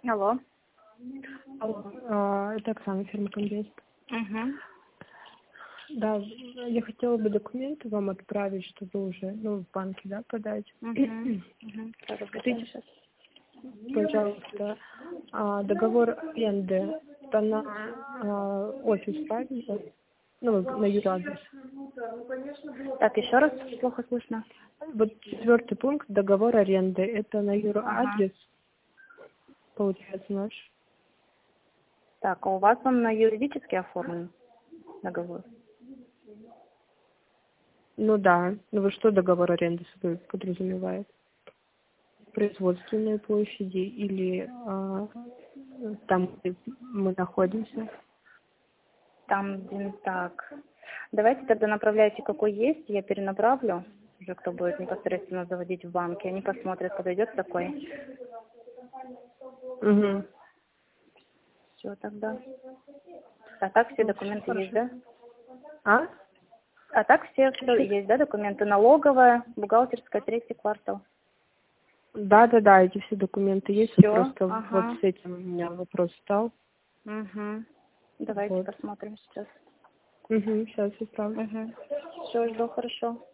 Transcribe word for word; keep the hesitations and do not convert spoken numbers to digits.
Алло. Алло, а, это Оксана, фирма Комбест. Угу. Да, я хотела бы документы вам отправить, чтобы уже, ну, в банке, да, подать. Угу. Угу. Скажите, пожалуйста, а, договор аренды, это на а, офис, правильно? Ну, на юрадрес. Так, еще раз, плохо слышно. Вот четвертый пункт, договор аренды, это на юрадрес, ага. Получается, наш. Так, а у вас он на юридически оформлен договор? Ну да. Ну вы что договор аренды собой подразумевает? Производственные площади или а, там, где мы находимся? Там, где так. Давайте тогда направляйте, какой есть, я перенаправлю, уже кто будет непосредственно заводить в банке. Они посмотрят, подойдет такой. Угу. Все тогда. А так все Ну, документы хорошо. есть, да? А? А так все, все есть, да, документы? Налоговая, бухгалтерская, третий квартал. Да, да, да, эти все документы есть. Все, Просто ага. вот с этим у меня вопрос стал. Угу. Давайте Вот. посмотрим сейчас. Угу, сейчас исправлю. Угу. Все, жду, хорошо.